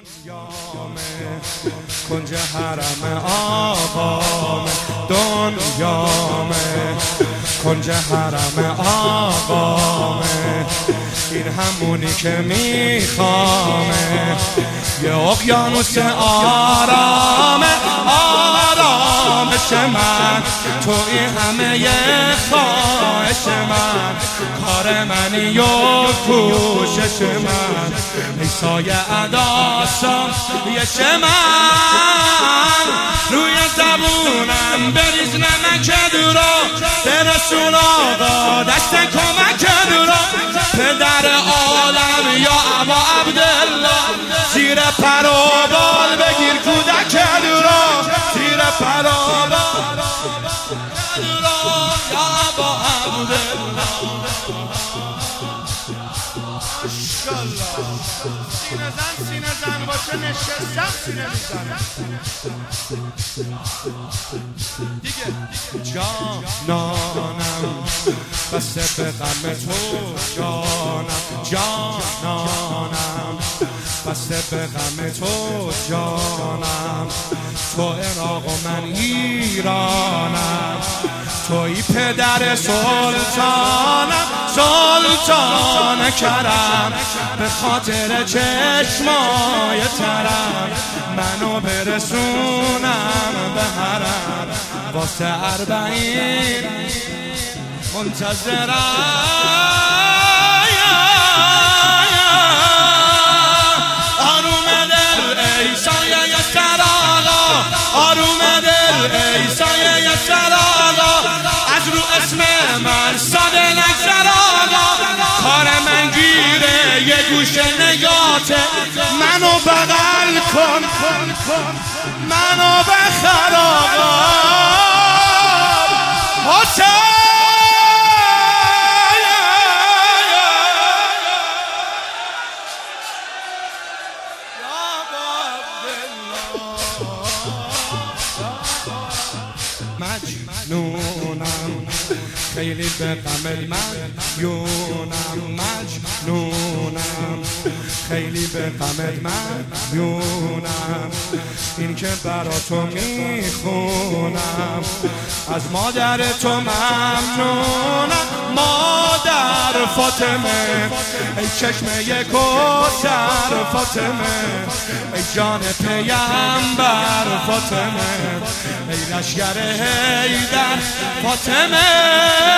دنیامه کنج حرم آقامه، دنیامه کنج حرم آقامه، این همونی که میخوامه، یه اقیانوس آرامه، آرامش من توی همه خواهش من، کار منی و کوشش من، ای سایه اداسم یش من، روی زبونم بریز نمک درو، به رسول آقا دست کمک درو، پدر عالم یا ابا عبدالله، زیر پر و بال بگیر کودک درو، زیر پر و بال یا ابا عبدالله. سینه زن باشه نشستم سینه میزنم دیگه. جانانم بسته به غم تو، جانم جانانم بسته به غم تو، جانم تو عراق و من ایرانم، توی پدر سلطانم، سلطان کرم، به خاطر چشمای ترم منو برسونم به حرم، واسه 40 منتظرم، آروم دل ای سایه سر آقا، آروم دل ای سایه سر آقا، از رو اسم من ساده نگذر آقا، کار من گیره یه گوشه نگاته، منو بغل کن منو بخر آقا، حسین مجنونم خیلی به غم مدیونم، مجنونم خیلی به غم مدیونم، این که برا تو میخونم، از مادر تو ممنونم، مادر فاطمه ای چشمه کوثر فاطمه، ای جان پیامبر فاطمه، ای لشگر حیدر فاطمه،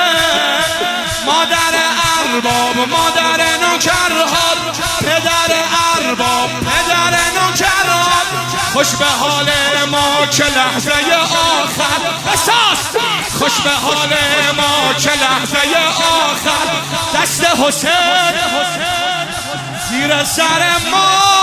مادر ارباب مادر نوکرها، پدر ارباب پدر نوکرها، خوش به حال ما که لحظه آخر احساس، خوش به حال ما که لحظه آخر دست حسین زیر سر ما.